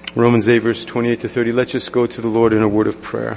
Romans 8, verse 28 to 30. Let's just go to the Lord in a word of prayer.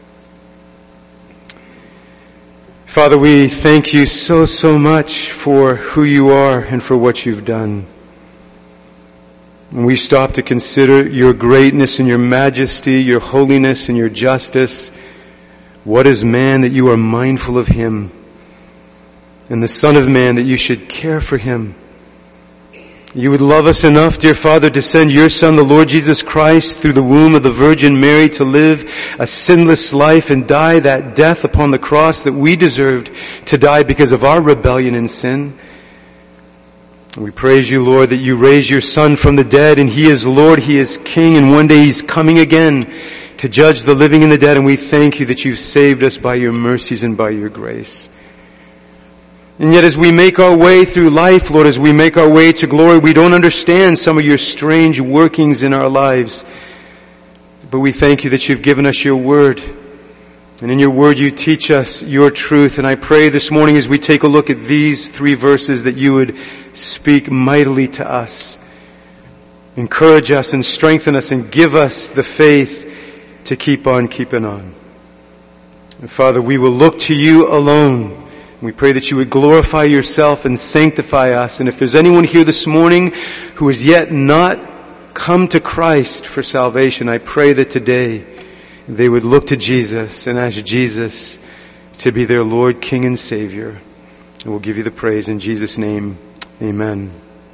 Father, we thank you so much for who you are and for what you've done. When we stop to consider your greatness and your majesty, your holiness and your justice, what is man that you are mindful of him? And the Son of Man that you should care for him. You would love us enough, dear Father, to send your Son, the Lord Jesus Christ, through the womb of the Virgin Mary to live a sinless life and die that death upon the cross that we deserved to die because of our rebellion and sin. We praise you, Lord, that you raised your Son from the dead, and he is Lord, he is King, and one day he's coming again to judge the living and the dead, and we thank you that you've saved us by your mercies and by your grace. And yet as we make our way through life, Lord, as we make our way to glory, we don't understand some of your strange workings in our lives. But we thank you that you've given us your word. And in your word you teach us your truth. And I pray this morning as we take a look at these 3 verses that you would speak mightily to us. Encourage us and strengthen us and give us the faith to keep on keeping on. And Father, we will look to you alone. We pray that you would glorify yourself and sanctify us. And if there's anyone here this morning who has yet not come to Christ for salvation, I pray that today they would look to Jesus and ask Jesus to be their Lord, King, and Savior. And we'll give you the praise in Jesus' name. Amen.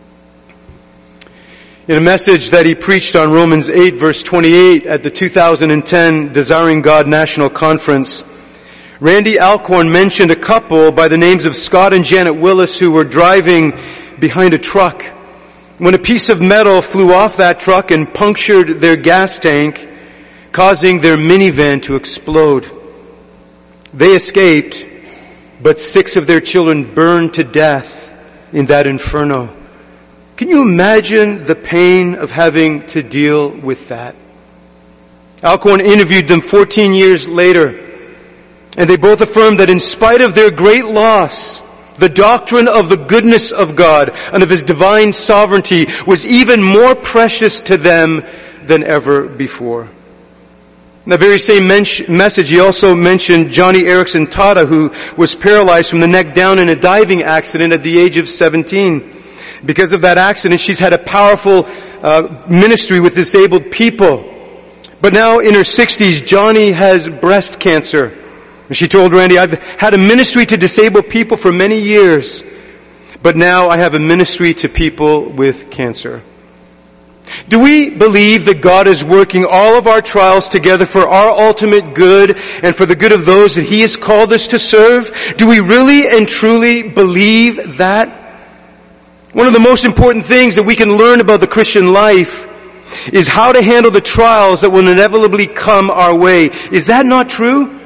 In a message that he preached on Romans 8, verse 28 at the 2010 Desiring God National Conference, Randy Alcorn mentioned a couple by the names of Scott and Janet Willis who were driving behind a truck when a piece of metal flew off that truck and punctured their gas tank, causing their minivan to explode. They escaped, but 6 of their children burned to death in that inferno. Can you imagine the pain of having to deal with that? Alcorn interviewed them 14 years later, and they both affirmed that in spite of their great loss, the doctrine of the goodness of God and of His divine sovereignty was even more precious to them than ever before. In the very same message, he also mentioned Johnny Erickson Tata, who was paralyzed from the neck down in a diving accident at the age of 17. Because of that accident, she's had a powerful ministry with disabled people. But now in her 60s, Johnny has breast cancer. And she told Randy, I've had a ministry to disabled people for many years, but now I have a ministry to people with cancer. Do we believe that God is working all of our trials together for our ultimate good and for the good of those that He has called us to serve? Do we really and truly believe that? One of the most important things that we can learn about the Christian life is how to handle the trials that will inevitably come our way. Is that not true?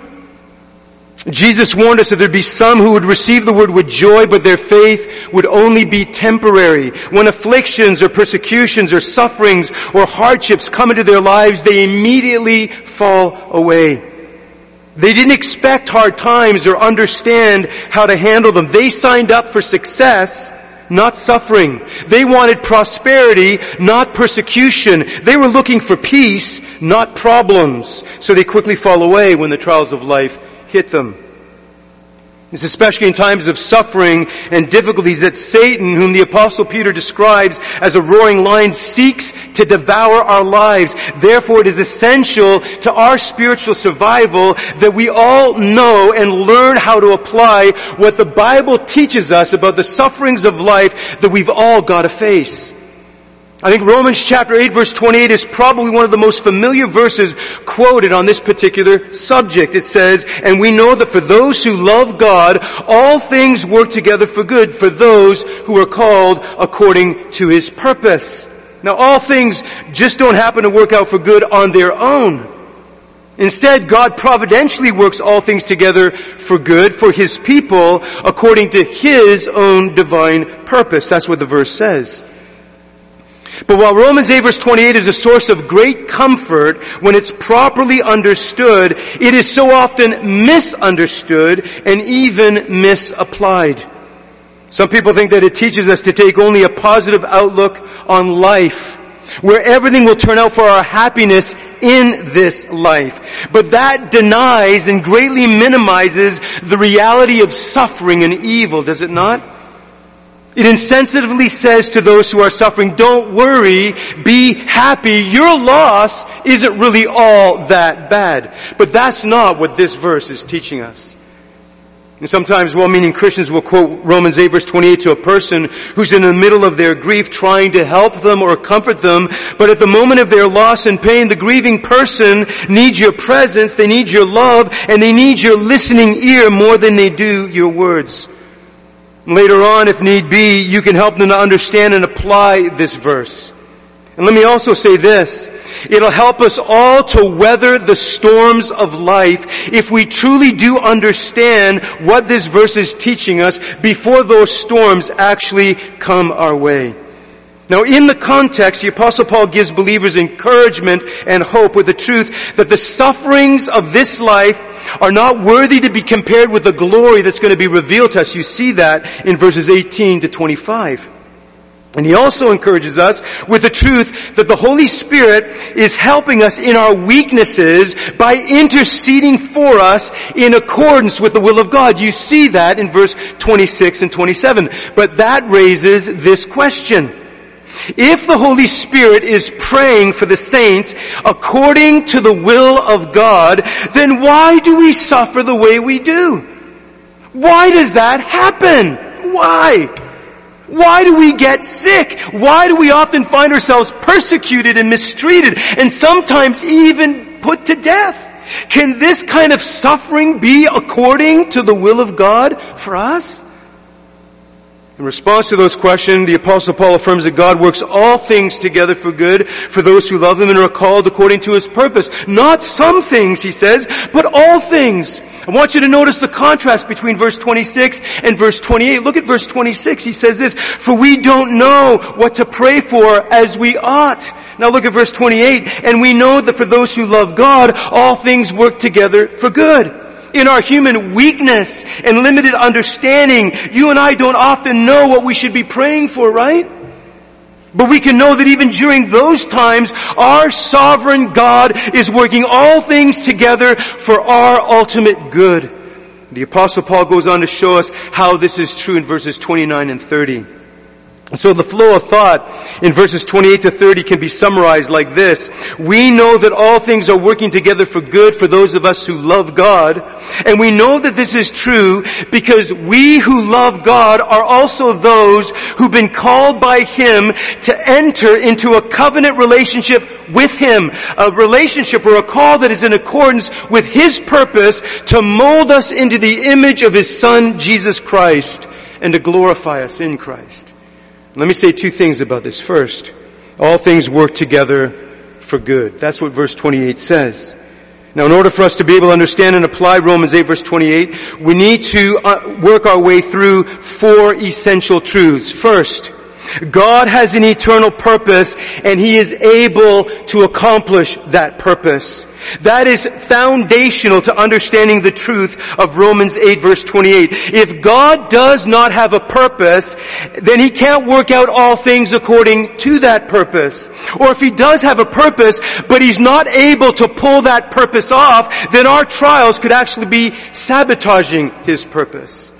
Jesus warned us that there'd be some who would receive the word with joy, but their faith would only be temporary. When afflictions or persecutions or sufferings or hardships come into their lives, they immediately fall away. They didn't expect hard times or understand how to handle them. They signed up for success, not suffering. They wanted prosperity, not persecution. They were looking for peace, not problems. So they quickly fall away when the trials of life hit them. It's especially in times of suffering and difficulties that Satan, whom the Apostle Peter describes as a roaring lion, seeks to devour our lives. Therefore, it is essential to our spiritual survival that we all know and learn how to apply what the Bible teaches us about the sufferings of life that we've all got to face. I think Romans chapter 8 verse 28 is probably one of the most familiar verses quoted on this particular subject. It says, and we know that for those who love God, all things work together for good for those who are called according to His purpose. Now all things just don't happen to work out for good on their own. Instead, God providentially works all things together for good for His people according to His own divine purpose. That's what the verse says. But while Romans 8 verse 28 is a source of great comfort when it's properly understood, it is so often misunderstood and even misapplied. Some people think that it teaches us to take only a positive outlook on life where everything will turn out for our happiness in this life. But that denies and greatly minimizes the reality of suffering and evil, does it not? It insensitively says to those who are suffering, don't worry, be happy, your loss isn't really all that bad. But that's not what this verse is teaching us. And sometimes well-meaning Christians will quote Romans 8 verse 28 to a person who's in the middle of their grief trying to help them or comfort them, but at the moment of their loss and pain, the grieving person needs your presence, they need your love, and they need your listening ear more than they do your words. Later on, if need be, you can help them to understand and apply this verse. And let me also say this. It'll help us all to weather the storms of life if we truly do understand what this verse is teaching us before those storms actually come our way. Now, in the context, the Apostle Paul gives believers encouragement and hope with the truth that the sufferings of this life are not worthy to be compared with the glory that's going to be revealed to us. You see that in verses 18 to 25. And he also encourages us with the truth that the Holy Spirit is helping us in our weaknesses by interceding for us in accordance with the will of God. You see that in verse 26 and 27. But that raises this question. If the Holy Spirit is praying for the saints according to the will of God, then why do we suffer the way we do? Why does that happen? Why? Why do we get sick? Why do we often find ourselves persecuted and mistreated and sometimes even put to death? Can this kind of suffering be according to the will of God for us? In response to those questions, the Apostle Paul affirms that God works all things together for good for those who love Him and are called according to His purpose. Not some things, he says, but all things. I want you to notice the contrast between verse 26 and verse 28. Look at verse 26. He says this, for we don't know what to pray for as we ought. Now look at verse 28. And we know that for those who love God, all things work together for good. In our human weakness and limited understanding, you and I don't often know what we should be praying for, right? But we can know that even during those times, our sovereign God is working all things together for our ultimate good. The Apostle Paul goes on to show us how this is true in verses 29 and 30. So the flow of thought in verses 28 to 30 can be summarized like this. We know that all things are working together for good for those of us who love God. And we know that this is true because we who love God are also those who've been called by Him to enter into a covenant relationship with Him. A relationship or a call that is in accordance with His purpose to mold us into the image of His Son, Jesus Christ, and to glorify us in Christ. Let me say two things about this. First, all things work together for good. That's what verse 28 says. Now, in order for us to be able to understand and apply Romans 8 verse 28, we need to work our way through four essential truths. First, God has an eternal purpose and He is able to accomplish that purpose. That is foundational to understanding the truth of Romans 8 verse 28. If God does not have a purpose, then He can't work out all things according to that purpose. Or if He does have a purpose, but He's not able to pull that purpose off, then our trials could actually be sabotaging His purpose.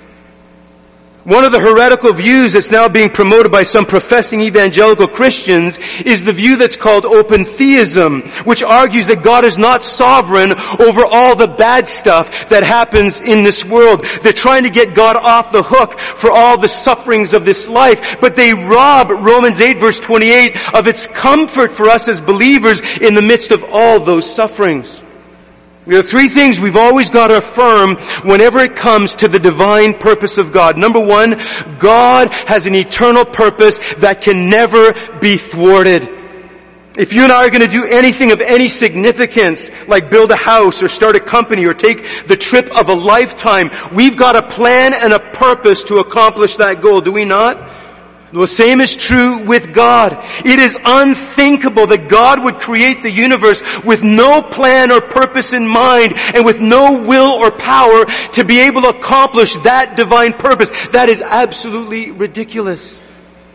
One of the heretical views that's now being promoted by some professing evangelical Christians is the view that's called open theism, which argues that God is not sovereign over all the bad stuff that happens in this world. They're trying to get God off the hook for all the sufferings of this life, but they rob Romans 8 verse 28 of its comfort for us as believers in the midst of all those sufferings. There are three things we've always got to affirm whenever it comes to the divine purpose of God. Number one, God has an eternal purpose that can never be thwarted. If you and I are going to do anything of any significance, like build a house or start a company or take the trip of a lifetime, we've got a plan and a purpose to accomplish that goal, do we not? The same is true with God. It is unthinkable that God would create the universe with no plan or purpose in mind and with no will or power to be able to accomplish that divine purpose. That is absolutely ridiculous.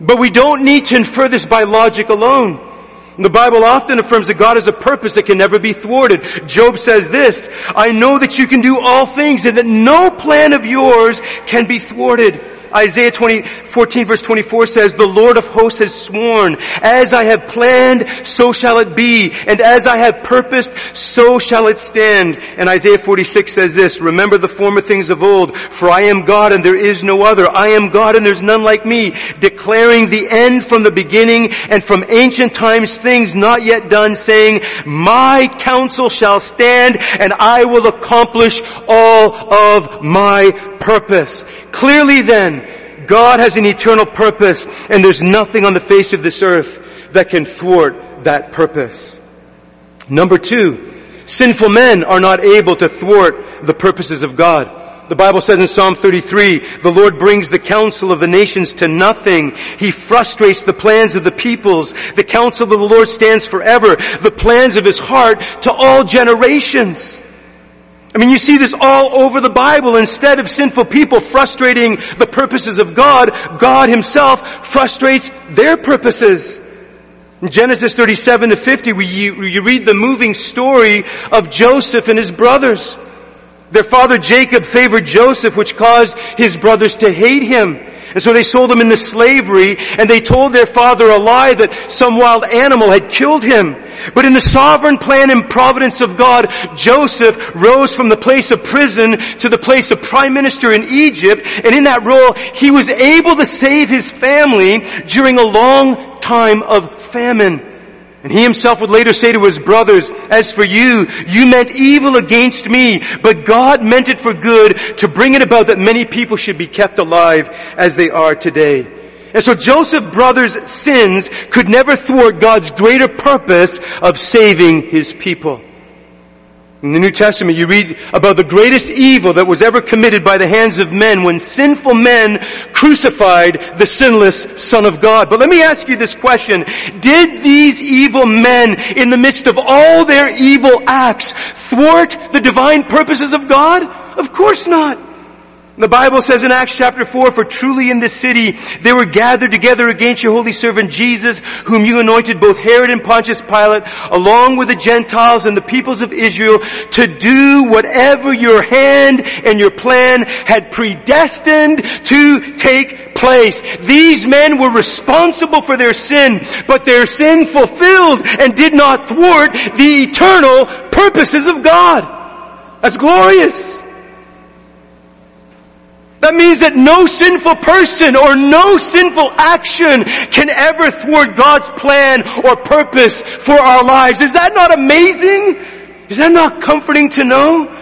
But we don't need to infer this by logic alone. The Bible often affirms that God has a purpose that can never be thwarted. Job says this, I know that you can do all things and that no plan of yours can be thwarted. Isaiah 14 verse 24 says, the Lord of hosts has sworn, as I have planned, so shall it be, and as I have purposed, so shall it stand. And Isaiah 46 says this, remember the former things of old, for I am God and there is no other. I am God and there's none like me, declaring the end from the beginning and from ancient times things not yet done, saying, my counsel shall stand and I will accomplish all of my purpose. Clearly then, God has an eternal purpose and there's nothing on the face of this earth that can thwart that purpose. Number 2, sinful men are not able to thwart the purposes of God. The Bible says in Psalm 33, the Lord brings the counsel of the nations to nothing. He frustrates the plans of the peoples. The counsel of the Lord stands forever. The plans of His heart to all generations. I mean, you see this all over the Bible. Instead of sinful people frustrating the purposes of God, God Himself frustrates their purposes. In Genesis 37 to 50, you read the moving story of Joseph and his brothers. Their father Jacob favored Joseph, which caused his brothers to hate him. And so they sold him into slavery, and they told their father a lie that some wild animal had killed him. But in the sovereign plan and providence of God, Joseph rose from the place of prison to the place of prime minister in Egypt, and in that role, he was able to save his family during a long time of famine. And he himself would later say to his brothers, as for you, you meant evil against me, but God meant it for good to bring it about that many people should be kept alive as they are today. And so Joseph's brothers' sins could never thwart God's greater purpose of saving His people. In the New Testament, you read about the greatest evil that was ever committed by the hands of men when sinful men crucified the sinless Son of God. But let me ask you this question. Did these evil men, in the midst of all their evil acts, thwart the divine purposes of God? Of course not. The Bible says in Acts chapter 4, for truly in this city they were gathered together against your holy servant Jesus, whom you anointed, both Herod and Pontius Pilate, along with the Gentiles and the peoples of Israel, to do whatever your hand and your plan had predestined to take place. These men were responsible for their sin, but their sin fulfilled and did not thwart the eternal purposes of God. That's glorious. That means that no sinful person or no sinful action can ever thwart God's plan or purpose for our lives. Is that not amazing? Is that not comforting to know?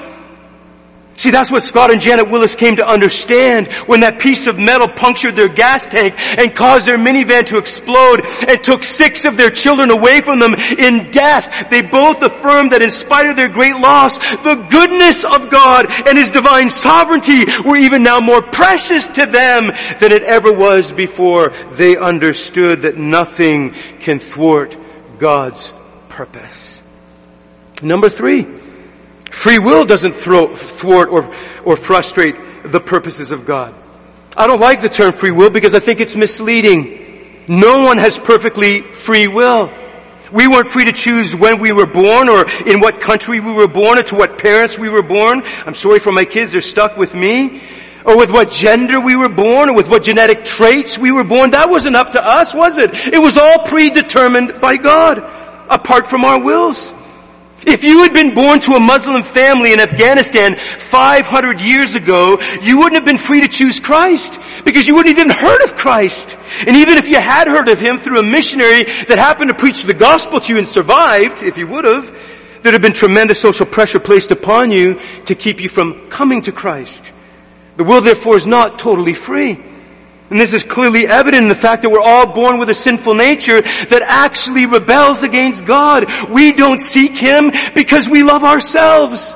See, that's what Scott and Janet Willis came to understand when that piece of metal punctured their gas tank and caused their minivan to explode and took 6 of their children away from them in death. They both affirmed that in spite of their great loss, the goodness of God and His divine sovereignty were even now more precious to them than it ever was before. They understood that nothing can thwart God's purpose. Number 3. Free will doesn't thwart or frustrate the purposes of God. I don't like the term free will because I think it's misleading. No one has perfectly free will. We weren't free to choose when we were born or in what country we were born or to what parents we were born. I'm sorry for my kids, they're stuck with me. Or with what gender we were born or with what genetic traits we were born. That wasn't up to us, was it? It was all predetermined by God, apart from our wills. If you had been born to a Muslim family in Afghanistan 500 years ago, you wouldn't have been free to choose Christ because you wouldn't have even heard of Christ. And even if you had heard of Him through a missionary that happened to preach the gospel to you and survived, if you would have, there'd have been tremendous social pressure placed upon you to keep you from coming to Christ. The will, therefore, is not totally free. And this is clearly evident in the fact that we're all born with a sinful nature that actually rebels against God. We don't seek Him because we love ourselves.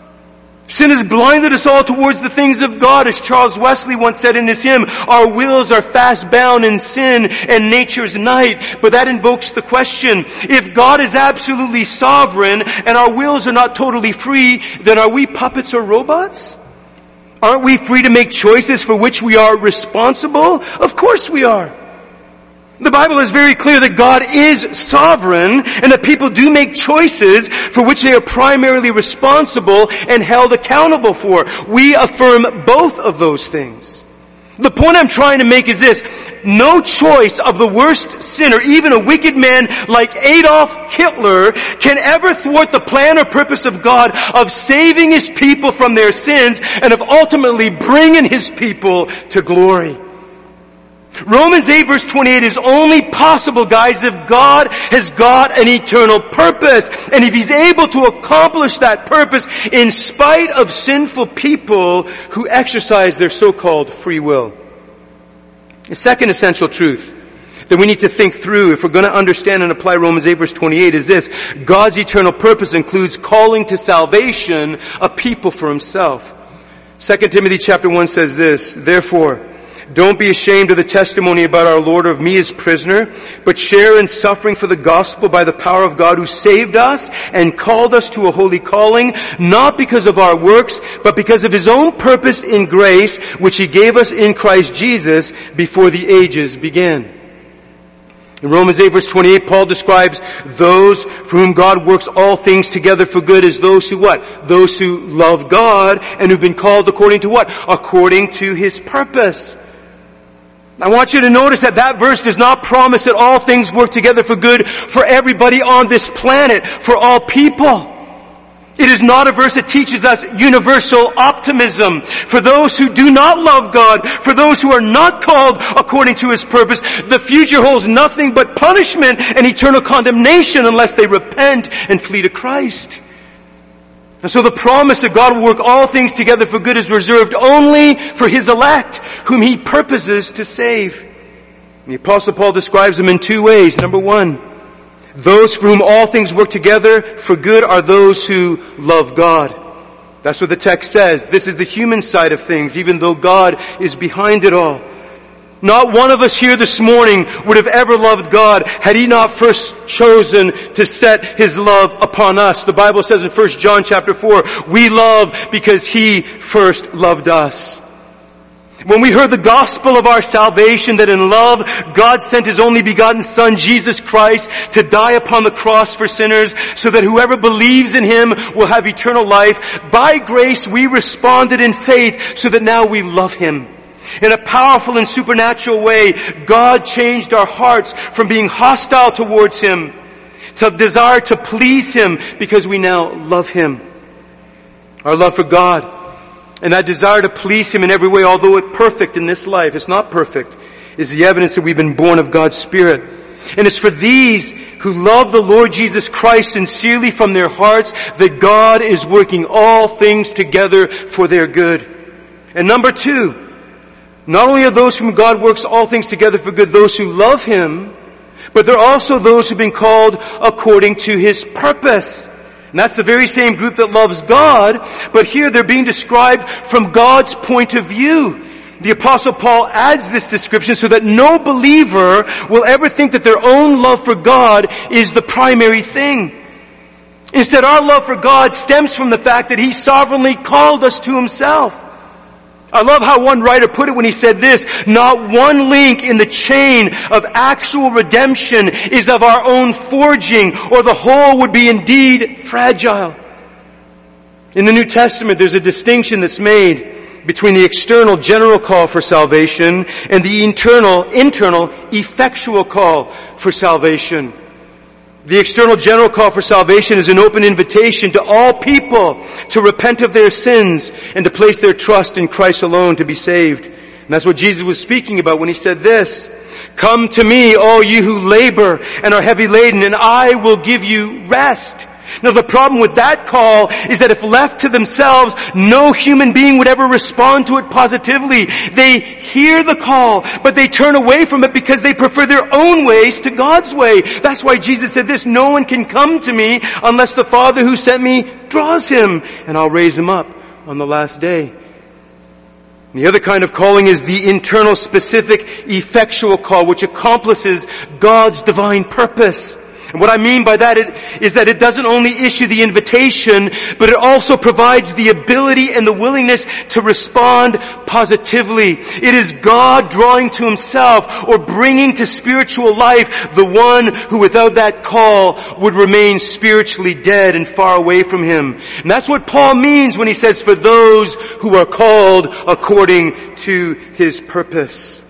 Sin has blinded us all towards the things of God. As Charles Wesley once said in his hymn, our wills are fast bound in sin and nature's night. But that invokes the question, if God is absolutely sovereign and our wills are not totally free, then are we puppets or robots? Aren't we free to make choices for which we are responsible? Of course we are. The Bible is very clear that God is sovereign and that people do make choices for which they are primarily responsible and held accountable for. We affirm both of those things. The point I'm trying to make is this: no choice of the worst sinner, even a wicked man like Adolf Hitler, can ever thwart the plan or purpose of God of saving His people from their sins and of ultimately bringing His people to glory. Romans 8 verse 28 is only possible, guys, if God has got an eternal purpose. And if He's able to accomplish that purpose in spite of sinful people who exercise their so-called free will. The second essential truth that we need to think through if we're going to understand and apply Romans 8 verse 28 is this: God's eternal purpose includes calling to salvation a people for Himself. 2 Timothy chapter 1 says this: Therefore, don't be ashamed of the testimony about our Lord or of me as prisoner, but share in suffering for the gospel by the power of God, who saved us and called us to a holy calling, not because of our works, but because of His own purpose in grace, which He gave us in Christ Jesus before the ages began. In Romans 8 verse 28, Paul describes those for whom God works all things together for good as those who what? Those who love God and who've been called according to what? According to His purpose. I want you to notice that that verse does not promise that all things work together for good for everybody on this planet, for all people. It is not a verse that teaches us universal optimism. For those who do not love God, for those who are not called according to His purpose, the future holds nothing but punishment and eternal condemnation unless they repent and flee to Christ. And so the promise that God will work all things together for good is reserved only for His elect, whom He purposes to save. And the Apostle Paul describes them in two ways. Number one, those for whom all things work together for good are those who love God. That's what the text says. This is the human side of things, even though God is behind it all. Not one of us here this morning would have ever loved God had He not first chosen to set His love upon us. The Bible says in 1 John chapter 4, we love because He first loved us. When we heard the gospel of our salvation, that in love God sent His only begotten Son, Jesus Christ, to die upon the cross for sinners, so that whoever believes in Him will have eternal life, by grace we responded in faith, so that now we love Him. In a powerful and supernatural way, God changed our hearts from being hostile towards Him to desire to please Him because we now love Him. Our love for God and that desire to please Him in every way, although it's perfect in this life, it's not perfect, is the evidence that we've been born of God's Spirit. And it's for these who love the Lord Jesus Christ sincerely from their hearts that God is working all things together for their good. And number two, not only are those whom God works all things together for good those who love Him, but they're also those who've been called according to His purpose. And that's the very same group that loves God, but here they're being described from God's point of view. The Apostle Paul adds this description so that no believer will ever think that their own love for God is the primary thing. Instead, our love for God stems from the fact that He sovereignly called us to Himself. I love how one writer put it when he said this: not one link in the chain of actual redemption is of our own forging, or the whole would be indeed fragile. In the New Testament, there's a distinction that's made between the external general call for salvation and the internal effectual call for salvation. The external general call for salvation is an open invitation to all people to repent of their sins and to place their trust in Christ alone to be saved. And that's what Jesus was speaking about when He said this: come to me, all you who labor and are heavy laden, and I will give you rest. Now the problem with that call is that if left to themselves, no human being would ever respond to it positively. They hear the call, but they turn away from it because they prefer their own ways to God's way. That's why Jesus said this: no one can come to me unless the Father who sent me draws him, and I'll raise him up on the last day. The other kind of calling is the internal, specific, effectual call, which accomplishes God's divine purpose. And what I mean by that is that it doesn't only issue the invitation, but it also provides the ability and the willingness to respond positively. It is God drawing to Himself or bringing to spiritual life the one who without that call would remain spiritually dead and far away from Him. And that's what Paul means when he says, for those who are called according to His purpose.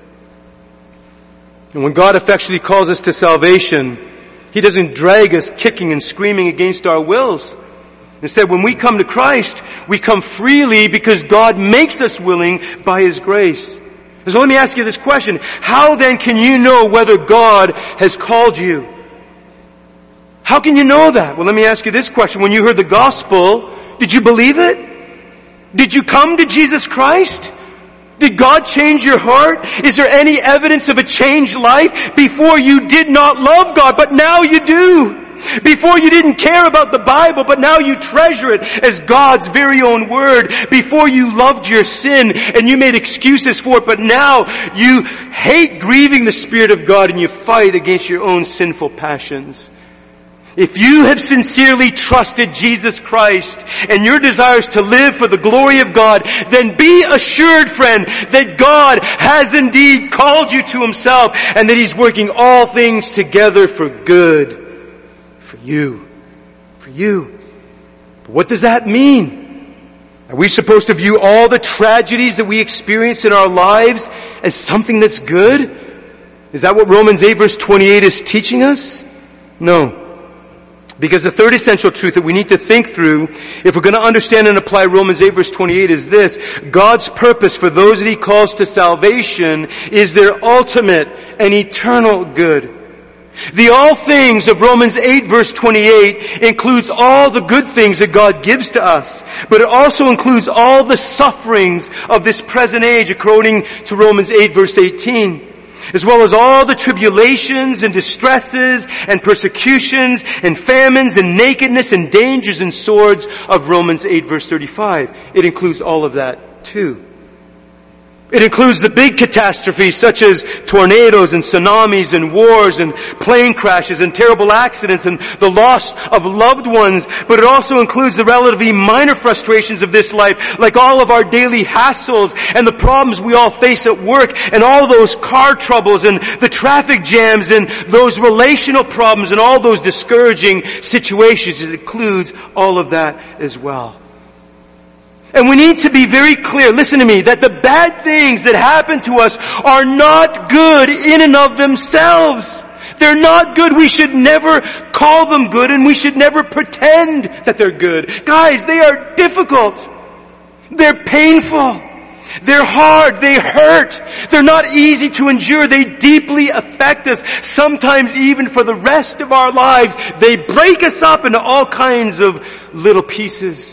And when God effectually calls us to salvation, He doesn't drag us kicking and screaming against our wills. Instead, when we come to Christ, we come freely because God makes us willing by His grace. So let me ask you this question. How then can you know whether God has called you? How can you know that? Well, let me ask you this question. When you heard the gospel, did you believe it? Did you come to Jesus Christ? Did God change your heart? Is there any evidence of a changed life? Before you did not love God, but now you do. Before you didn't care about the Bible, but now you treasure it as God's very own word. Before you loved your sin and you made excuses for it, but now you hate grieving the Spirit of God and you fight against your own sinful passions. If you have sincerely trusted Jesus Christ and your desire is to live for the glory of God, then be assured, friend, that God has indeed called you to Himself and that He's working all things together for good. For you. For you. But what does that mean? Are we supposed to view all the tragedies that we experience in our lives as something that's good? Is that what Romans 8 verse 28 is teaching us? No. Because the third essential truth that we need to think through, if we're going to understand and apply Romans 8 verse 28, is this. God's purpose for those that He calls to salvation is their ultimate and eternal good. The all things of Romans 8 verse 28 includes all the good things that God gives to us, but it also includes all the sufferings of this present age according to Romans 8 verse 18. As well as all the tribulations and distresses and persecutions and famines and nakedness and dangers and swords of Romans 8 verse 35. It includes all of that too. It includes the big catastrophes such as tornadoes and tsunamis and wars and plane crashes and terrible accidents and the loss of loved ones. But it also includes the relatively minor frustrations of this life, like all of our daily hassles and the problems we all face at work and all those car troubles and the traffic jams and those relational problems and all those discouraging situations. It includes all of that as well. And we need to be very clear, listen to me, that the bad things that happen to us are not good in and of themselves. They're not good. We should never call them good and we should never pretend that they're good. Guys, they are difficult. They're painful. They're hard. They hurt. They're not easy to endure. They deeply affect us. Sometimes even for the rest of our lives, they break us up into all kinds of little pieces.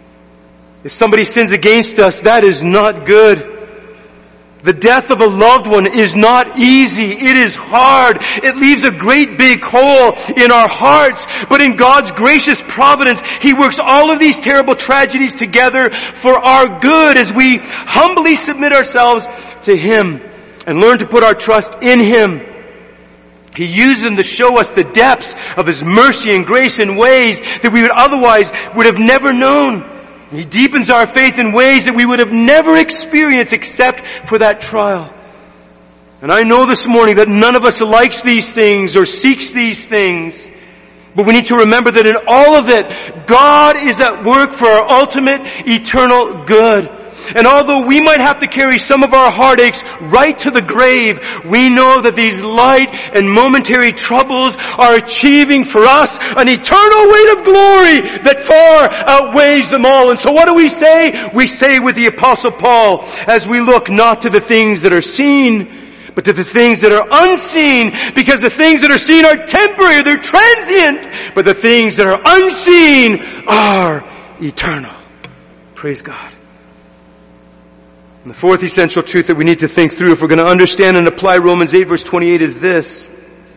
If somebody sins against us, that is not good. The death of a loved one is not easy. It is hard. It leaves a great big hole in our hearts. But in God's gracious providence, He works all of these terrible tragedies together for our good as we humbly submit ourselves to Him and learn to put our trust in Him. He used them to show us the depths of His mercy and grace in ways that we would have never known. He deepens our faith in ways that we would have never experienced except for that trial. And I know this morning that none of us likes these things or seeks these things. But we need to remember that in all of it, God is at work for our ultimate eternal good. And although we might have to carry some of our heartaches right to the grave, we know that these light and momentary troubles are achieving for us an eternal weight of glory that far outweighs them all. And so what do we say? We say with the Apostle Paul, as we look not to the things that are seen, but to the things that are unseen, because the things that are seen are temporary, they're transient, but the things that are unseen are eternal. Praise God. And the fourth essential truth that we need to think through if we're going to understand and apply Romans 8 verse 28 is this.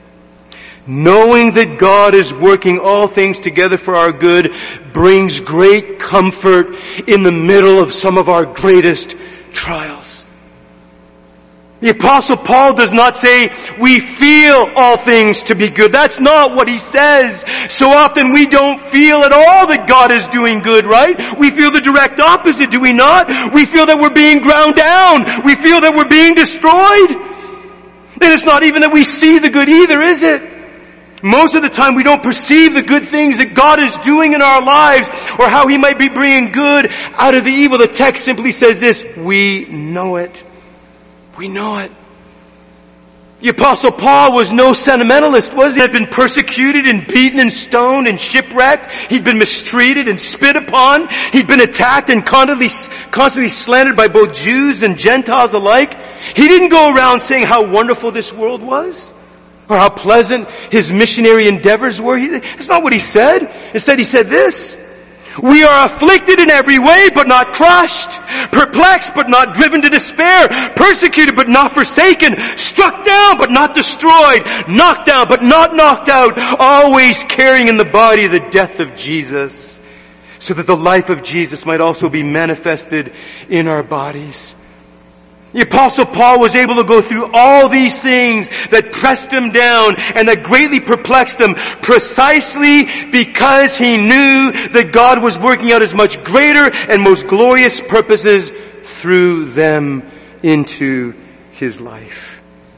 Knowing that God is working all things together for our good brings great comfort in the middle of some of our greatest trials. The Apostle Paul does not say, we feel all things to be good. That's not what he says. So often we don't feel at all that God is doing good, right? We feel the direct opposite, do we not? We feel that we're being ground down. We feel that we're being destroyed. And it's not even that we see the good either, is it? Most of the time we don't perceive the good things that God is doing in our lives or how He might be bringing good out of the evil. The text simply says this, we know it. We know it. The Apostle Paul was no sentimentalist, was he? He had been persecuted and beaten and stoned and shipwrecked. He'd been mistreated and spit upon. He'd been attacked and constantly slandered by both Jews and Gentiles alike. He didn't go around saying how wonderful this world was or how pleasant his missionary endeavors were. That's not what he said. Instead, he said this, we are afflicted in every way, but not crushed. Perplexed, but not driven to despair. Persecuted, but not forsaken. Struck down, but not destroyed. Knocked down, but not knocked out. Always carrying in the body the death of Jesus, so that the life of Jesus might also be manifested in our bodies. The Apostle Paul was able to go through all these things that pressed him down and that greatly perplexed him precisely because he knew that God was working out His much greater and most glorious purposes through them into his life.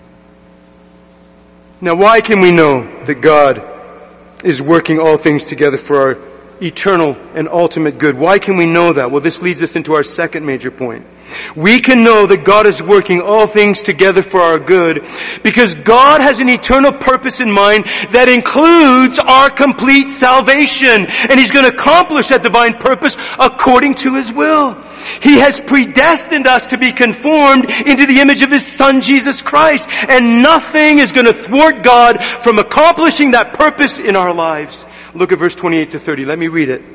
Now, why can we know that God is working all things together for our eternal and ultimate good? Why can we know that? Well, this leads us into our second major point. We can know that God is working all things together for our good because God has an eternal purpose in mind that includes our complete salvation. And He's going to accomplish that divine purpose according to His will. He has predestined us to be conformed into the image of His Son, Jesus Christ. And nothing is going to thwart God from accomplishing that purpose in our lives. Look at verse 28 to 30. Let me read it.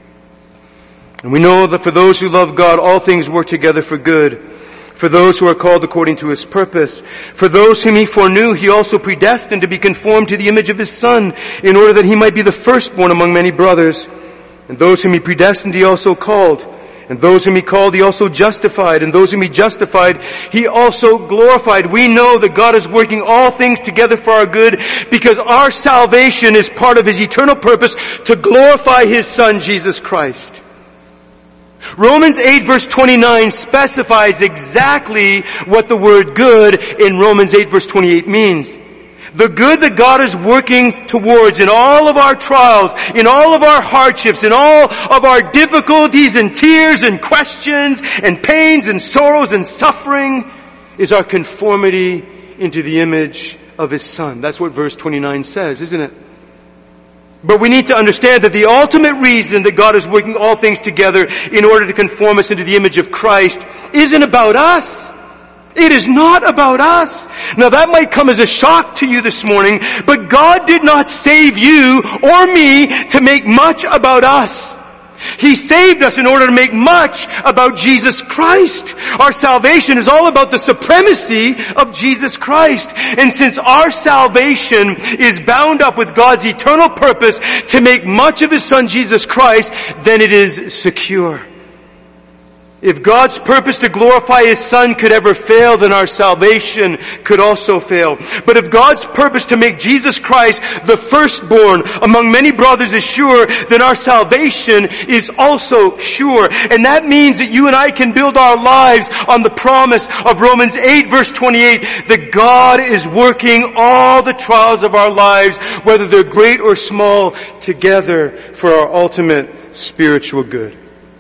And we know that for those who love God, all things work together for good. For those who are called according to His purpose. For those whom He foreknew, He also predestined to be conformed to the image of His Son, in order that He might be the firstborn among many brothers. And those whom He predestined, He also called. And those whom He called, He also justified. And those whom He justified, He also glorified. We know that God is working all things together for our good because our salvation is part of His eternal purpose to glorify His Son, Jesus Christ. Romans 8 verse 29 specifies exactly what the word good in Romans 8 verse 28 means. The good that God is working towards in all of our trials, in all of our hardships, in all of our difficulties and tears and questions and pains and sorrows and suffering is our conformity into the image of His Son. That's what verse 29 says, isn't it? But we need to understand that the ultimate reason that God is working all things together in order to conform us into the image of Christ isn't about us. It is not about us. Now that might come as a shock to you this morning, but God did not save you or me to make much about us. He saved us in order to make much about Jesus Christ. Our salvation is all about the supremacy of Jesus Christ. And since our salvation is bound up with God's eternal purpose to make much of His Son Jesus Christ, then it is secure. If God's purpose to glorify His Son could ever fail, then our salvation could also fail. But if God's purpose to make Jesus Christ the firstborn among many brothers is sure, then our salvation is also sure. And that means that you and I can build our lives on the promise of Romans 8 verse 28, that God is working all the trials of our lives, whether they're great or small, together for our ultimate spiritual good.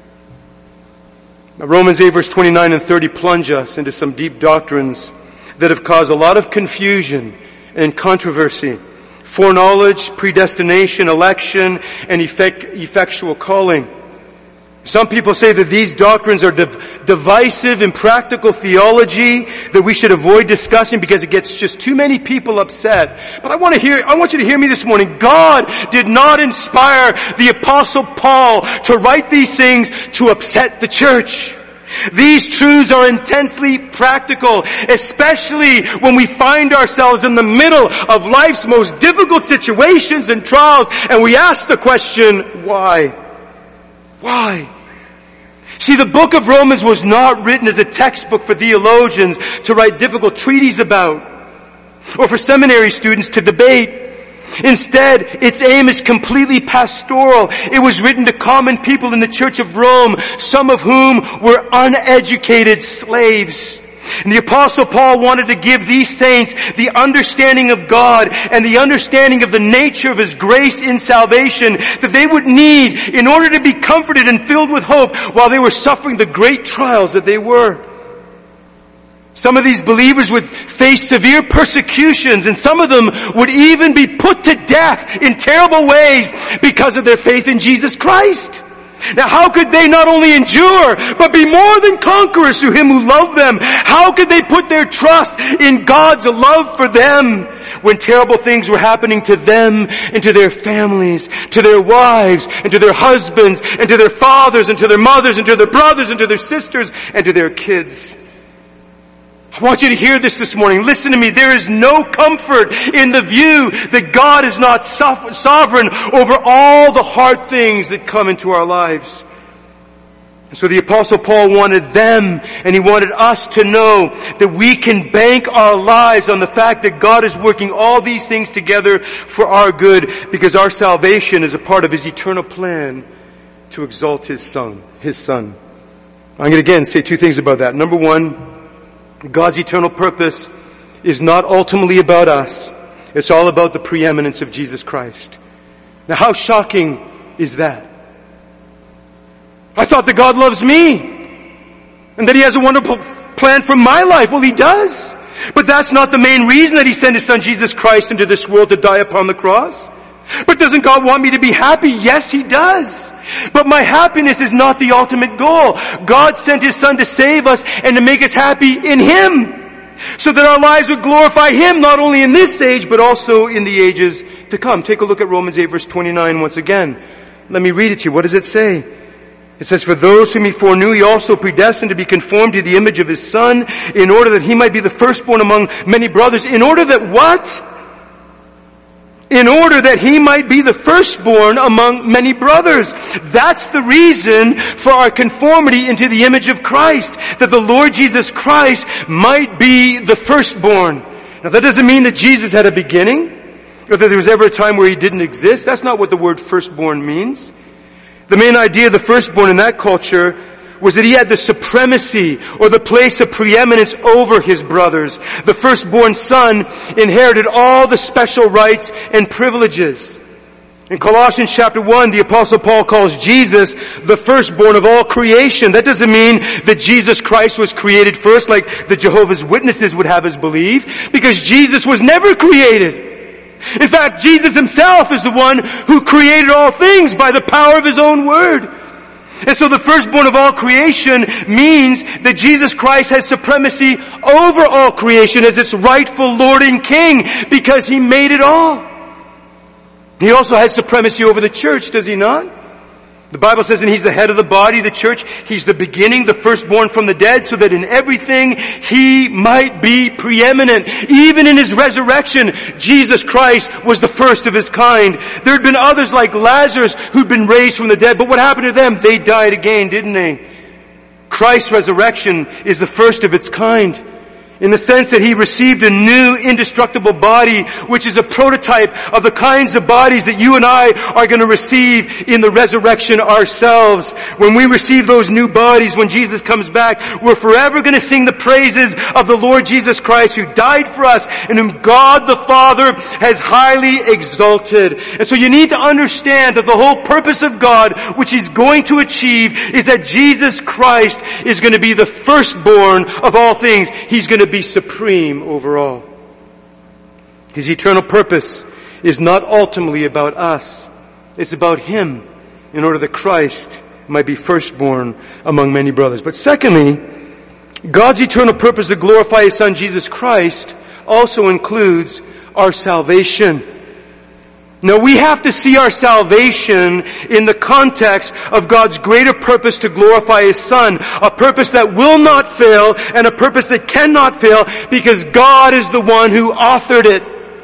Now, Romans 8 verse 29 and 30 plunge us into some deep doctrines that have caused a lot of confusion and controversy. Foreknowledge, predestination, election, and effectual calling. Some people say that these doctrines are divisive, impractical theology that we should avoid discussing because it gets just too many people upset. But I want you to hear me this morning. God did not inspire the Apostle Paul to write these things to upset the church. These truths are intensely practical, especially when we find ourselves in the middle of life's most difficult situations and trials, and we ask the question, why? Why? See, the book of Romans was not written as a textbook for theologians to write difficult treatises about, or for seminary students to debate. Instead, its aim is completely pastoral. It was written to common people in the Church of Rome, some of whom were uneducated slaves. And the Apostle Paul wanted to give these saints the understanding of God and the understanding of the nature of His grace in salvation that they would need in order to be comforted and filled with hope while they were suffering the great trials that they were. Some of these believers would face severe persecutions, and some of them would even be put to death in terrible ways because of their faith in Jesus Christ. Now, how could they not only endure, but be more than conquerors through Him who loved them? How could they put their trust in God's love for them when terrible things were happening to them and to their families, to their wives and to their husbands and to their fathers and to their mothers and to their brothers and to their sisters and to their kids? I want you to hear this morning. Listen to me. There is no comfort in the view that God is not sovereign over all the hard things that come into our lives. And so the Apostle Paul wanted them, and he wanted us to know that we can bank our lives on the fact that God is working all these things together for our good, because our salvation is a part of His eternal plan to exalt His Son. I'm going to again say two things about that. Number one, God's eternal purpose is not ultimately about us. It's all about the preeminence of Jesus Christ. Now, how shocking is that? I thought that God loves me and that He has a wonderful plan for my life. Well, He does. But that's not the main reason that He sent His Son Jesus Christ into this world to die upon the cross. But doesn't God want me to be happy? Yes, He does. But my happiness is not the ultimate goal. God sent His Son to save us and to make us happy in Him, so that our lives would glorify Him not only in this age, but also in the ages to come. Take a look at Romans 8 verse 29 once again. Let me read it to you. What does it say? It says, "For those whom He foreknew, He also predestined to be conformed to the image of His Son, in order that He might be the firstborn among many brothers." In order that what? In order that He might be the firstborn among many brothers. That's the reason for our conformity into the image of Christ. That the Lord Jesus Christ might be the firstborn. Now, that doesn't mean that Jesus had a beginning, or that there was ever a time where He didn't exist. That's not what the word firstborn means. The main idea of the firstborn in that culture was that he had the supremacy or the place of preeminence over his brothers. The firstborn son inherited all the special rights and privileges. In Colossians chapter 1, the Apostle Paul calls Jesus the firstborn of all creation. That doesn't mean that Jesus Christ was created first like the Jehovah's Witnesses would have us believe, because Jesus was never created. In fact, Jesus Himself is the one who created all things by the power of His own word. And so the firstborn of all creation means that Jesus Christ has supremacy over all creation as its rightful Lord and King, because He made it all. He also has supremacy over the church, does He not? The Bible says, and He's the head of the body, the church. He's the beginning, the firstborn from the dead, so that in everything He might be preeminent. Even in His resurrection, Jesus Christ was the first of His kind. There had been others like Lazarus who'd been raised from the dead, but what happened to them? They died again, didn't they? Christ's resurrection is the first of its kind, in the sense that He received a new indestructible body, which is a prototype of the kinds of bodies that you and I are going to receive in the resurrection ourselves. When we receive those new bodies, when Jesus comes back, we're forever going to sing the praises of the Lord Jesus Christ, who died for us and whom God the Father has highly exalted. And so you need to understand that the whole purpose of God, which He's going to achieve, is that Jesus Christ is going to be the firstborn of all things. He's going to be supreme over all. His eternal purpose is not ultimately about us. It's about Him, in order that Christ might be firstborn among many brothers. But secondly, God's eternal purpose to glorify His Son Jesus Christ also includes our salvation. Now, we have to see our salvation in the context of God's greater purpose to glorify His Son, a purpose that will not fail and a purpose that cannot fail, because God is the one who authored it.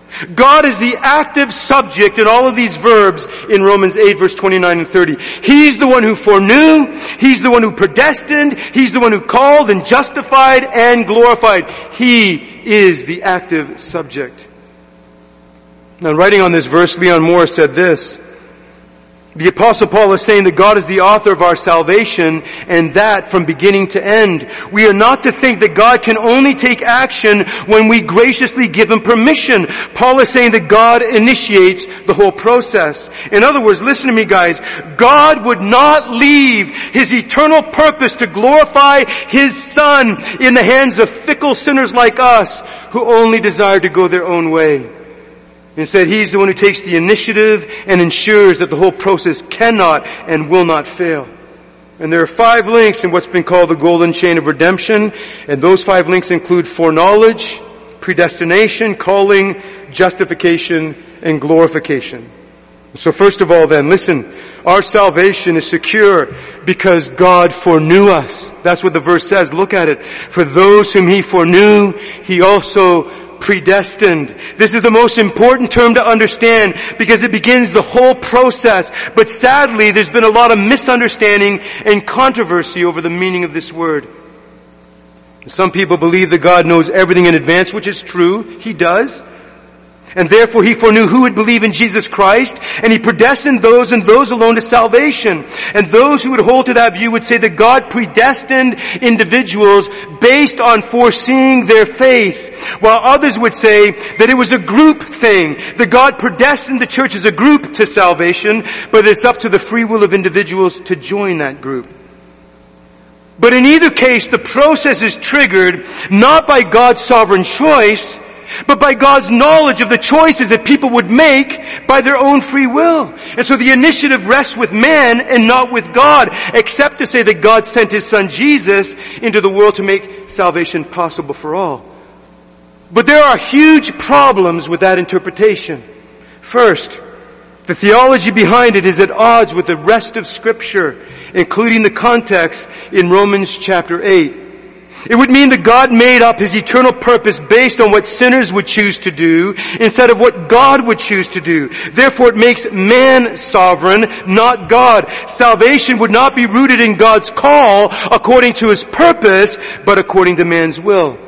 God is the active subject in all of these verbs in Romans 8 verse 29 and 30. He's the one who foreknew, He's the one who predestined, He's the one who called and justified and glorified. He is the active subject. Now, writing on this verse, Leon Morris said this: the Apostle Paul is saying that God is the author of our salvation, and that from beginning to end. We are not to think that God can only take action when we graciously give Him permission. Paul is saying that God initiates the whole process. In other words, listen to me guys, God would not leave His eternal purpose to glorify His Son in the hands of fickle sinners like us who only desire to go their own way. Instead, He's the one who takes the initiative and ensures that the whole process cannot and will not fail. And there are 5 links in what's been called the golden chain of redemption. And those 5 links include foreknowledge, predestination, calling, justification, and glorification. So first of all then, listen, our salvation is secure because God foreknew us. That's what the verse says. Look at it. For those whom He foreknew, He also predestined. This is the most important term to understand because it begins the whole process. But sadly, there's been a lot of misunderstanding and controversy over the meaning of this word. Some people believe that God knows everything in advance, which is true. He does. And therefore He foreknew who would believe in Jesus Christ, and He predestined those and those alone to salvation. And those who would hold to that view would say that God predestined individuals based on foreseeing their faith, while others would say that it was a group thing, that God predestined the church as a group to salvation, but it's up to the free will of individuals to join that group. But in either case, the process is triggered not by God's sovereign choice, but by God's knowledge of the choices that people would make by their own free will. And so the initiative rests with man and not with God, except to say that God sent His Son Jesus into the world to make salvation possible for all. But there are huge problems with that interpretation. First, the theology behind it is at odds with the rest of Scripture, including the context in Romans chapter 8. It would mean that God made up His eternal purpose based on what sinners would choose to do instead of what God would choose to do. Therefore, it makes man sovereign, not God. Salvation would not be rooted in God's call according to His purpose, but according to man's will.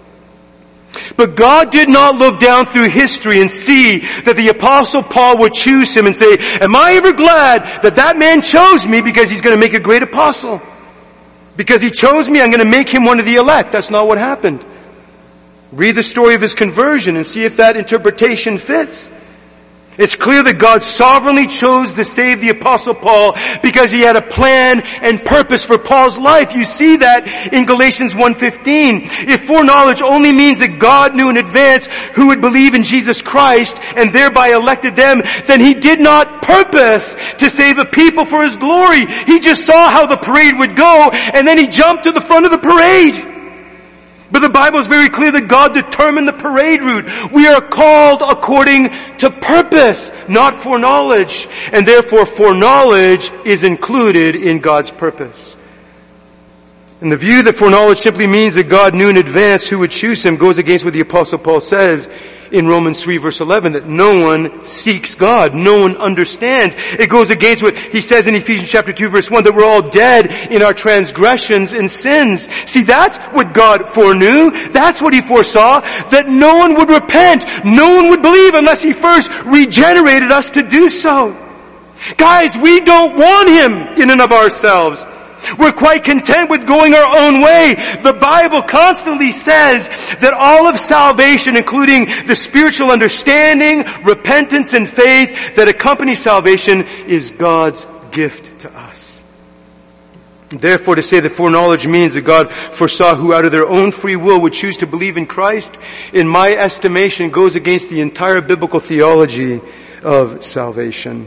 But God did not look down through history and see that the Apostle Paul would choose him and say, am I ever glad that that man chose me because he's going to make a great apostle? Because he chose me, I'm going to make him one of the elect. That's not what happened. Read the story of his conversion and see if that interpretation fits. It's clear that God sovereignly chose to save the Apostle Paul because He had a plan and purpose for Paul's life. You see that in Galatians 1:15. If foreknowledge only means that God knew in advance who would believe in Jesus Christ and thereby elected them, then He did not purpose to save a people for His glory. He just saw how the parade would go and then He jumped to the front of the parade. But the Bible is very clear that God determined the parade route. We are called according to purpose, not foreknowledge. And therefore foreknowledge is included in God's purpose. And the view that foreknowledge simply means that God knew in advance who would choose Him goes against what the Apostle Paul says in Romans 3 verse 11, that no one seeks God, no one understands. It goes against what he says in Ephesians chapter 2 verse 1, that we're all dead in our transgressions and sins. See, that's what God foreknew. That's what He foresaw, that no one would repent, no one would believe unless He first regenerated us to do so. Guys, we don't want Him in and of ourselves. We're quite content with going our own way. The Bible constantly says that all of salvation, including the spiritual understanding, repentance, and faith that accompany salvation, is God's gift to us. Therefore, to say that foreknowledge means that God foresaw who out of their own free will would choose to believe in Christ, in my estimation, goes against the entire biblical theology of salvation.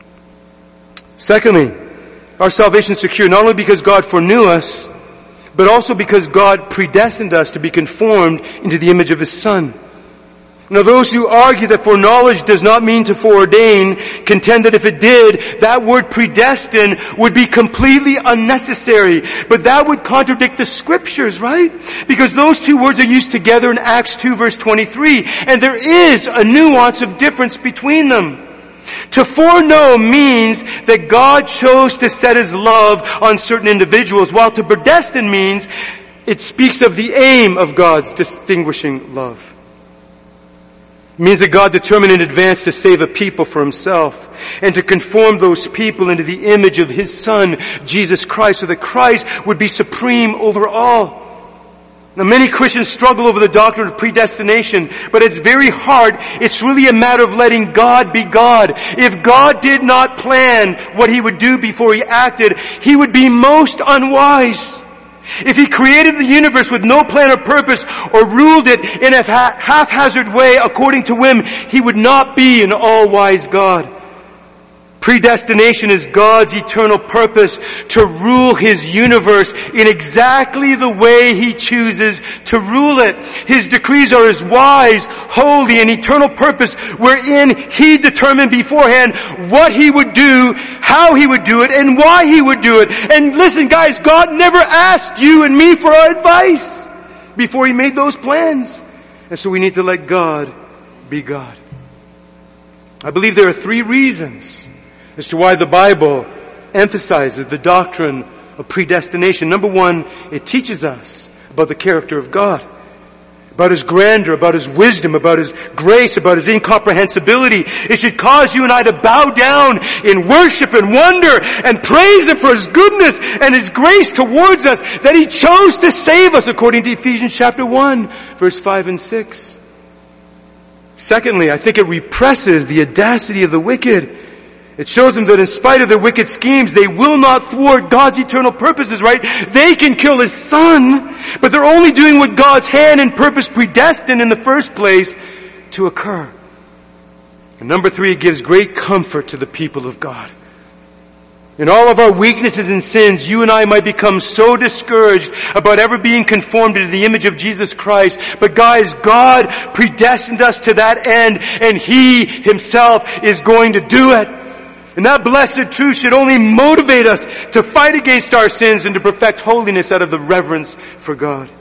Secondly, our salvation is secure not only because God foreknew us, but also because God predestined us to be conformed into the image of His Son. Now those who argue that foreknowledge does not mean to foreordain contend that if it did, that word predestine would be completely unnecessary. But that would contradict the scriptures, right? Because those two words are used together in Acts 2 verse 23, and there is a nuance of difference between them. To foreknow means that God chose to set His love on certain individuals, while to predestine means it speaks of the aim of God's distinguishing love. It means that God determined in advance to save a people for Himself and to conform those people into the image of His Son, Jesus Christ, so that Christ would be supreme over all. Now many Christians struggle over the doctrine of predestination, but it's very hard. It's really a matter of letting God be God. If God did not plan what He would do before He acted, He would be most unwise. If He created the universe with no plan or purpose or ruled it in a haphazard way according to whim, He would not be an all-wise God. Predestination is God's eternal purpose to rule His universe in exactly the way He chooses to rule it. His decrees are His wise, holy, and eternal purpose wherein He determined beforehand what He would do, how He would do it, and why He would do it. And listen guys, God never asked you and me for our advice before He made those plans. And so we need to let God be God. I believe there are 3 reasons as to why the Bible emphasizes the doctrine of predestination. Number 1, it teaches us about the character of God, about His grandeur, about His wisdom, about His grace, about His incomprehensibility. It should cause you and I to bow down in worship and wonder and praise Him for His goodness and His grace towards us, that He chose to save us according to Ephesians chapter 1, verse 5 and 6. Secondly, I think it represses the audacity of the wicked. It shows them that in spite of their wicked schemes, they will not thwart God's eternal purposes, right? They can kill His Son, but they're only doing what God's hand and purpose predestined in the first place to occur. And number 3, it gives great comfort to the people of God. In all of our weaknesses and sins, you and I might become so discouraged about ever being conformed to the image of Jesus Christ. But guys, God predestined us to that end, and He Himself is going to do it. And that blessed truth should only motivate us to fight against our sins and to perfect holiness out of the reverence for God.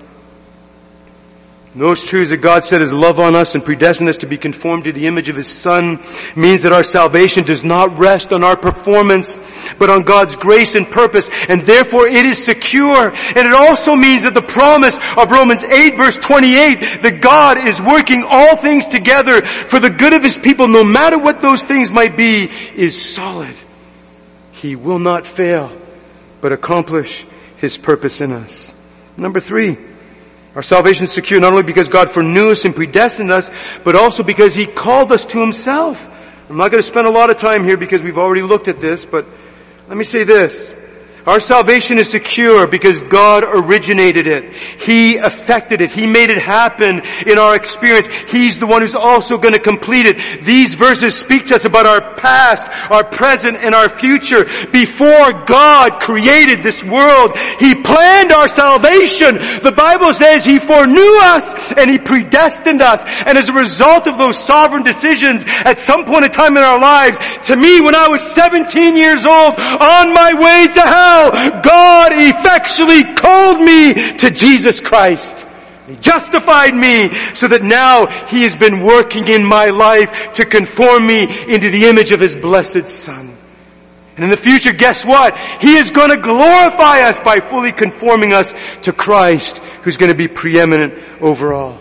And those truths that God set His love on us and predestined us to be conformed to the image of His Son means that our salvation does not rest on our performance, but on God's grace and purpose, and therefore it is secure. And it also means that the promise of Romans 8 verse 28, that God is working all things together for the good of His people, no matter what those things might be, is solid. He will not fail, but accomplish His purpose in us. Number 3, our salvation is secure not only because God foreknew us and predestined us, but also because He called us to Himself. I'm not going to spend a lot of time here because we've already looked at this, but let me say this. Our salvation is secure because God originated it. He effected it. He made it happen in our experience. He's the one who's also going to complete it. These verses speak to us about our past, our present, and our future. Before God created this world, He planned our salvation. The Bible says He foreknew us and He predestined us. And as a result of those sovereign decisions, at some point in time in our lives, to me when I was 17 years old, on my way to hell, God effectually called me to Jesus Christ. He justified me so that now He has been working in my life to conform me into the image of His blessed Son. And in the future, guess what? He is going to glorify us by fully conforming us to Christ, who's going to be preeminent over all.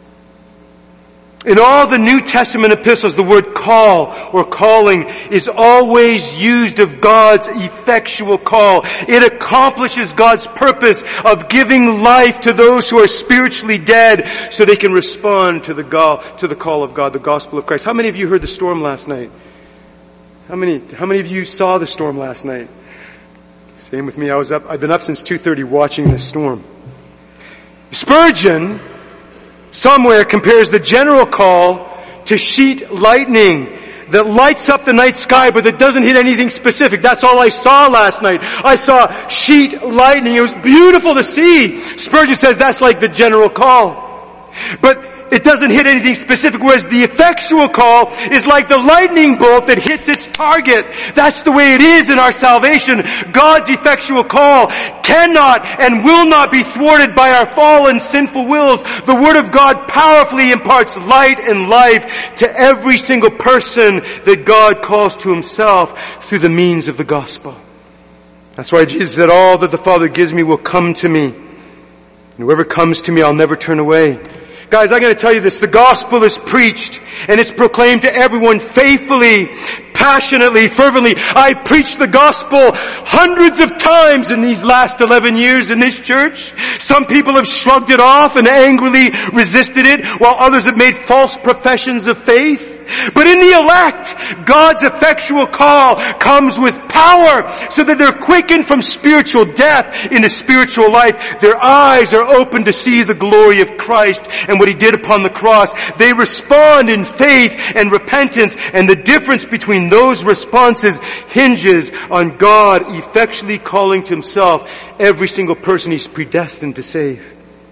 In all the New Testament epistles, the word call or calling is always used of God's effectual call. It accomplishes God's purpose of giving life to those who are spiritually dead so they can respond to the call of God, the gospel of Christ. How many of you heard the storm last night? How many of you saw the storm last night? Same with me. I've been up since 2:30 watching the storm. Spurgeon somewhere compares the general call to sheet lightning that lights up the night sky but that doesn't hit anything specific. That's all I saw last night. I saw sheet lightning. It was beautiful to see. Spurgeon says that's like the general call. But it doesn't hit anything specific, whereas the effectual call is like the lightning bolt that hits its target. That's the way it is in our salvation. God's effectual call cannot and will not be thwarted by our fallen sinful wills. The Word of God powerfully imparts light and life to every single person that God calls to Himself through the means of the gospel. That's why Jesus said, all that the Father gives me will come to me. And whoever comes to me, I'll never turn away. Guys, I'm going to tell you this. The gospel is preached and it's proclaimed to everyone faithfully, passionately, fervently. I preached the gospel hundreds of times in these last 11 years in this church. Some people have shrugged it off and angrily resisted it, while others have made false professions of faith. But in the elect, God's effectual call comes with power so that they're quickened from spiritual death into spiritual life. Their eyes are open to see the glory of Christ and what He did upon the cross. They respond in faith and repentance, and the difference between those responses hinges on God effectually calling to Himself every single person He's predestined to save.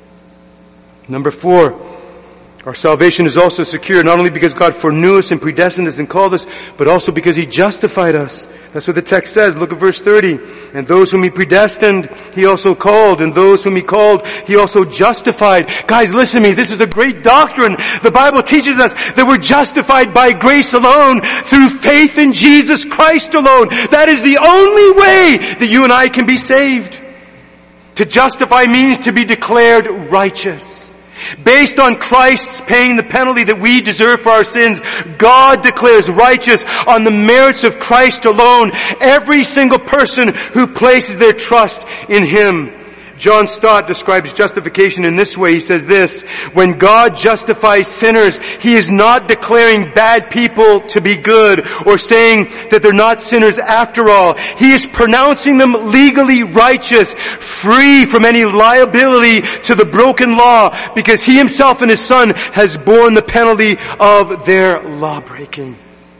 Number 4. Our salvation is also secure, not only because God foreknew us and predestined us and called us, but also because He justified us. That's what the text says. Look at verse 30. And those whom He predestined, He also called. And those whom He called, He also justified. Guys, listen to me. This is a great doctrine. The Bible teaches us that we're justified by grace alone, through faith in Jesus Christ alone. That is the only way that you and I can be saved. To justify means to be declared righteous. Based on Christ's paying the penalty that we deserve for our sins, God declares righteous on the merits of Christ alone every single person who places their trust in Him. John Stott describes justification in this way. He says this: when God justifies sinners, He is not declaring bad people to be good or saying that they're not sinners after all. He is pronouncing them legally righteous, free from any liability to the broken law, because He Himself and His Son has borne the penalty of their lawbreaking.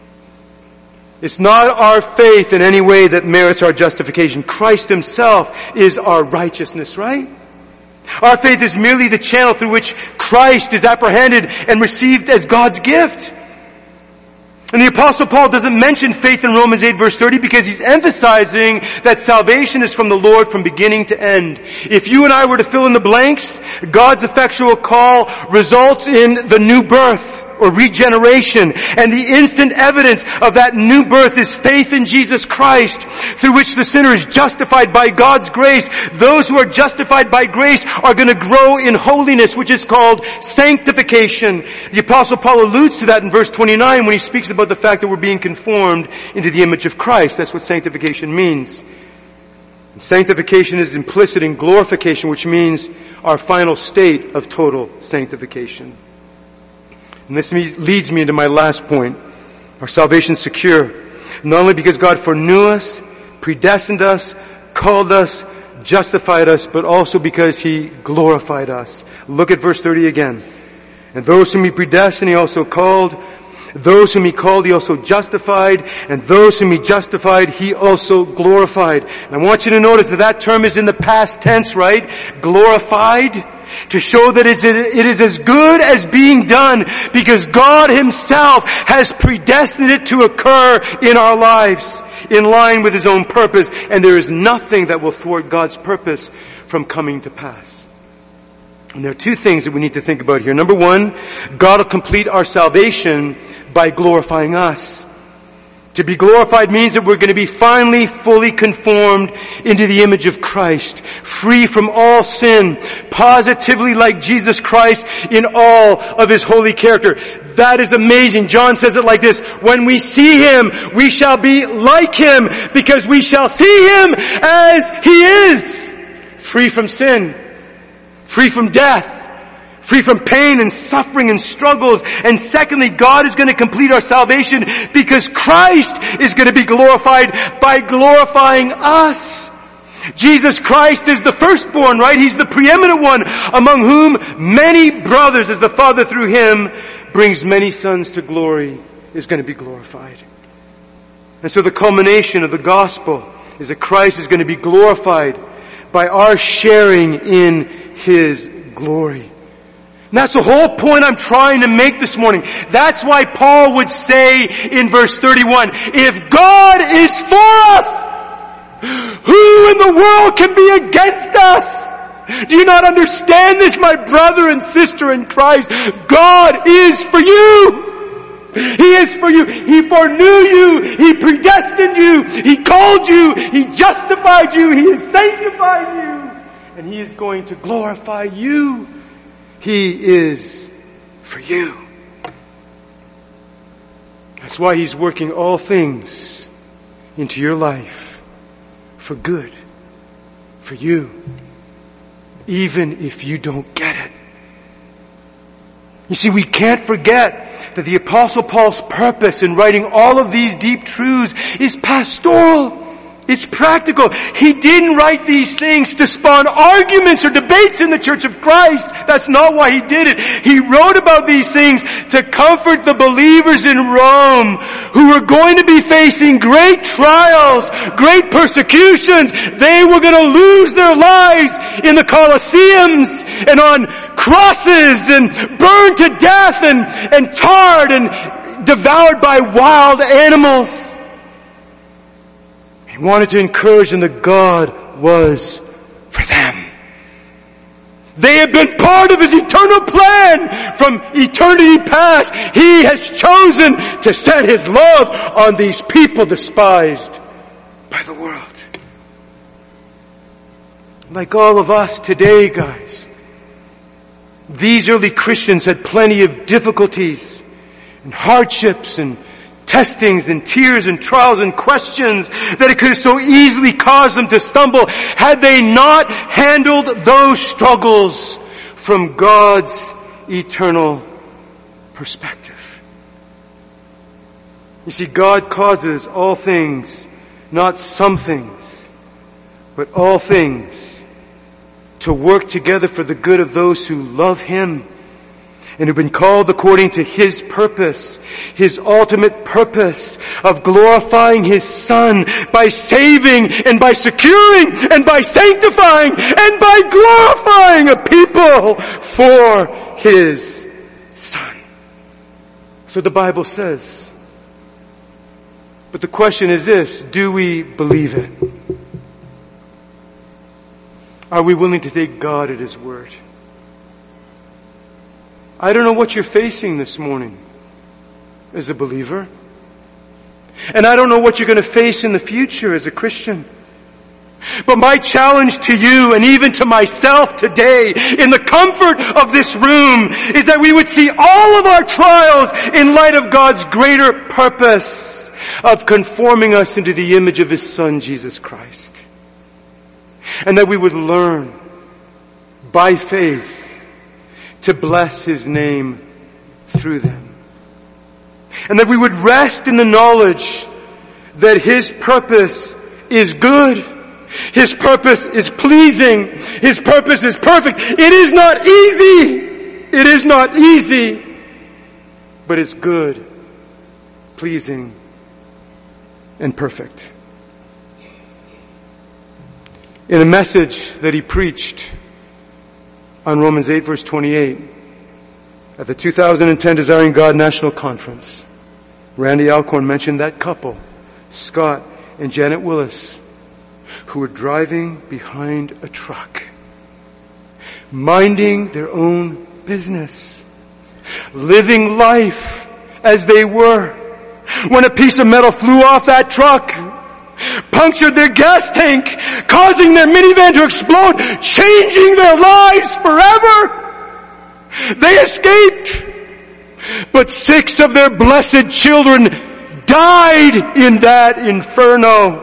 It's not our faith in any way that merits our justification. Christ Himself is our righteousness, right? Our faith is merely the channel through which Christ is apprehended and received as God's gift. And the Apostle Paul doesn't mention faith in Romans 8 verse 30 because he's emphasizing that salvation is from the Lord from beginning to end. If you and I were to fill in the blanks, God's effectual call results in the new birth or regeneration. And the instant evidence of that new birth is faith in Jesus Christ, through which the sinner is justified by God's grace. Those who are justified by grace are going to grow in holiness, which is called sanctification. The Apostle Paul alludes to that in verse 29 when he speaks about the fact that we're being conformed into the image of Christ. That's what sanctification means. And sanctification is implicit in glorification, which means our final state of total sanctification. And this leads me into my last point. Our salvation is secure, not only because God foreknew us, predestined us, called us, justified us, but also because He glorified us. Look at verse 30 again. And those whom He predestined, He also called. Those whom He called, He also justified. And those whom He justified, He also glorified. And I want you to notice that that term is in the past tense, right? Glorified. To show that it is as good as being done, because God Himself has predestined it to occur in our lives in line with His own purpose, and there is nothing that will thwart God's purpose from coming to pass. And there are two things that we need to think about here. Number one, God will complete our salvation by glorifying us. To be glorified means that we're going to be finally fully conformed into the image of Christ, free from all sin, positively like Jesus Christ in all of His holy character. That is amazing. John says it like this: when we see Him, we shall be like Him, because we shall see Him as He is. Free from sin, free from death, free from pain and suffering and struggles. And secondly, God is going to complete our salvation because Christ is going to be glorified by glorifying us. Jesus Christ is the firstborn, right? He's the preeminent one, among whom many brothers, as the Father through Him brings many sons to glory, is going to be glorified. And so the culmination of the gospel is that Christ is going to be glorified by our sharing in His glory. And that's the whole point I'm trying to make this morning. That's why Paul would say in verse 31, if God is for us, who in the world can be against us? Do you not understand this, my brother and sister in Christ? God is for you. He is for you. He foreknew you. He predestined you. He called you. He justified you. He has sanctified you. And He is going to glorify you. He is for you. That's why He's working all things into your life for good, for you, even if you don't get it. You see, we can't forget that the Apostle Paul's purpose in writing all of these deep truths is pastoral. It's practical. He didn't write these things to spawn arguments or debates in the Church of Christ. That's not why he did it. He wrote about these things to comfort the believers in Rome who were going to be facing great trials, great persecutions. They were going to lose their lives in the Colosseums and on crosses and burned to death and tarred and devoured by wild animals. He wanted to encourage them that God was for them. They have been part of His eternal plan from eternity past. He has chosen to set His love on these people despised by the world. Like all of us today, guys, these early Christians had plenty of difficulties and hardships and testings and tears and trials and questions that it could have so easily caused them to stumble had they not handled those struggles from God's eternal perspective. You see, God causes all things, not some things, but all things to work together for the good of those who love Him and have been called according to His purpose, His ultimate purpose of glorifying His Son by saving and by securing and by sanctifying and by glorifying a people for His Son. So the Bible says. But the question is this, do we believe it? Are we willing to take God at His word? I don't know what you're facing this morning as a believer. And I don't know what you're going to face in the future as a Christian. But my challenge to you and even to myself today in the comfort of this room is that we would see all of our trials in light of God's greater purpose of conforming us into the image of His Son, Jesus Christ. And that we would learn by faith to bless His name through them. And that we would rest in the knowledge that His purpose is good. His purpose is pleasing. His purpose is perfect. It is not easy. It is not easy. But it's good, pleasing, and perfect. In a message that he preached on Romans 8 verse 28 at the 2010 Desiring God National Conference, Randy Alcorn mentioned that couple, Scott and Janet Willis, who were driving behind a truck, minding their own business, living life as they were, when a piece of metal flew off that truck, punctured their gas tank, causing their minivan to explode, changing their lives forever. They escaped, but 6 of their blessed children died in that inferno.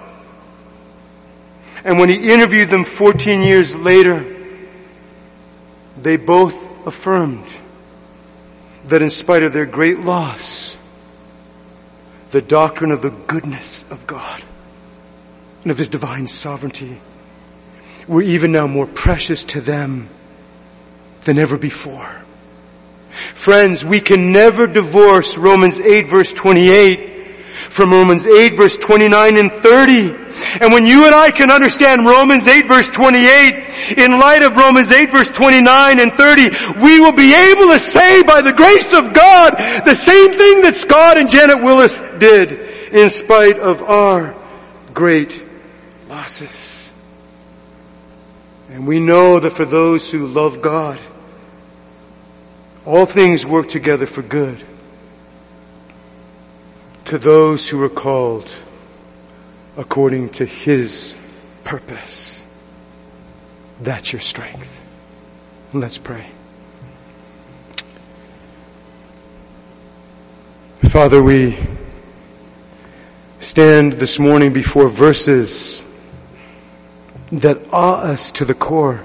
And when he interviewed them 14 years later, they both affirmed that in spite of their great loss, the doctrine of the goodness of God and of His divine sovereignty were even now more precious to them than ever before. Friends, we can never divorce Romans 8 verse 28 from Romans 8 verse 29 and 30. And when you and I can understand Romans 8 verse 28 in light of Romans 8 verse 29 and 30, we will be able to say by the grace of God the same thing that Scott and Janet Willis did in spite of our great losses. And we know that for those who love God, all things work together for good to those who are called according to His purpose. That's your strength. Let's pray. Father, we stand this morning before verses that awe us to the core.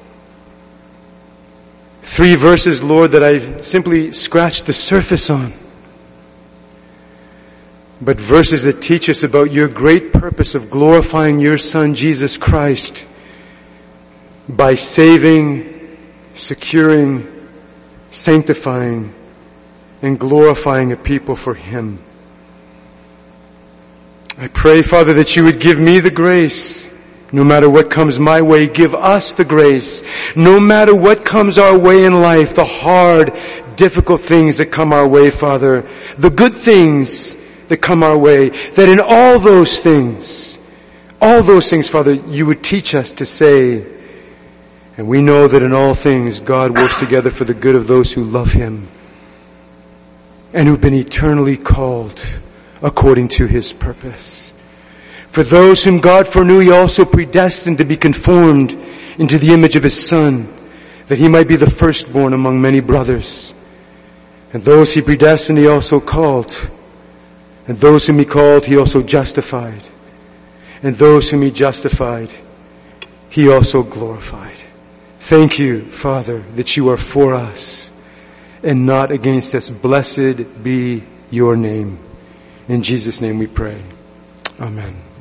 3 verses, Lord, that I simply scratched the surface on. But verses that teach us about your great purpose of glorifying your Son, Jesus Christ, by saving, securing, sanctifying, and glorifying a people for Him. I pray, Father, that you would give me the grace. No matter what comes my way, give us the grace. No matter what comes our way in life, the hard, difficult things that come our way, Father, the good things that come our way, that in all those things, Father, you would teach us to say, and we know that in all things God works together for the good of those who love Him and who've been eternally called according to His purpose. For those whom God foreknew, He also predestined to be conformed into the image of His Son, that He might be the firstborn among many brothers. And those He predestined, He also called. And those whom He called, He also justified. And those whom He justified, He also glorified. Thank you, Father, that you are for us and not against us. Blessed be your name. In Jesus' name we pray. Amen.